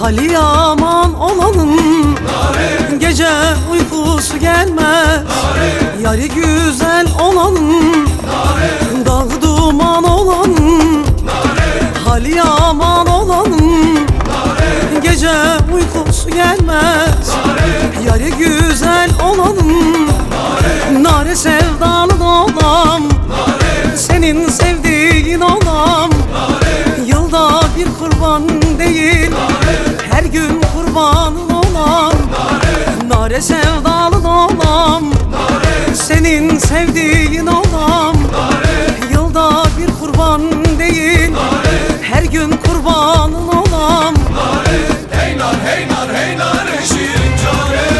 Hali yaman olanın nare, gece uykusu gelmez. nare, Yarı güzel olanın nare, dağı duman olanın nare, hali yaman olanın nare, gece uykusu gelmez. nare, Yarı güzel olanın nare, nare sevdalı olam, nare, senin sevdiğin olam. nare, Yılda bir kurban değil, her gün kurbanın olan. Nare sevdalı olam, senin sevdiğin olam. Yılda bir kurban değil, her gün kurbanın olam. hey nar, hey nar, hey nar, şirin cane.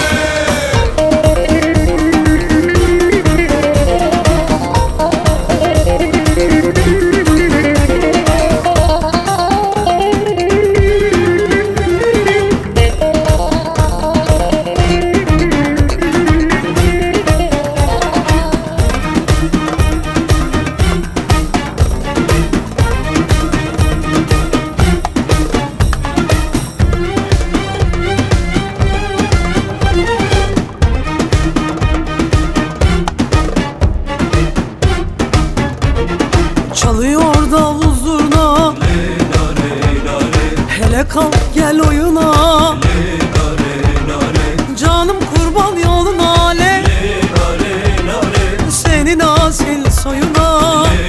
Çalıyor davul zurna, hele kalk gel oyuna. Canım kurban yoluna, le senin asil soyuna.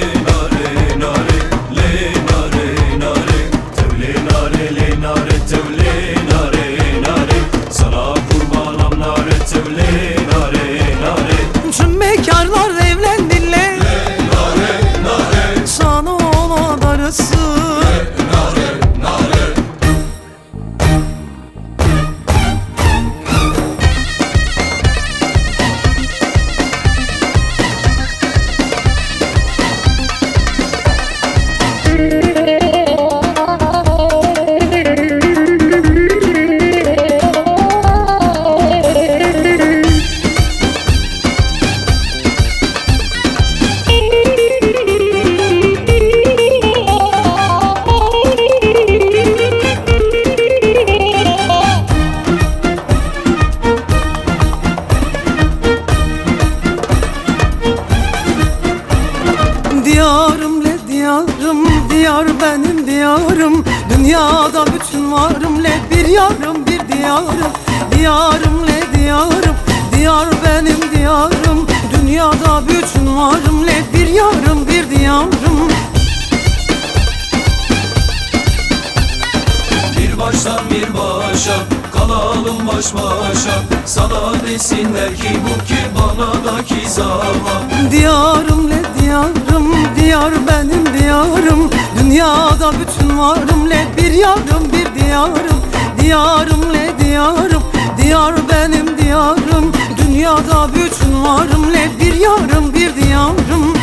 Sana kurbanam nare, tevle nare, nare. Tüm bekarlar evlendiler, sana olan darısı. Diyarım le diyarım, diyar benim diyarım. Dünyada bütün varım le bir yarım bir diyarım. Diyarım le diyarım, diyar benim diyarım. Dünyada bütün varım le bir yarım bir diyarım. Bir baştan bir başa kalalım baş başa. Sana desinler ki bu ki bana da ki zaman. Diyarım le diyarım, diyar benim diyarım. Dünyada bütün varım le bir yarım bir diyarım. Diyarım le diyarım, diyar benim diyarım. Dünyada bütün varım le bir yarım bir diyarım.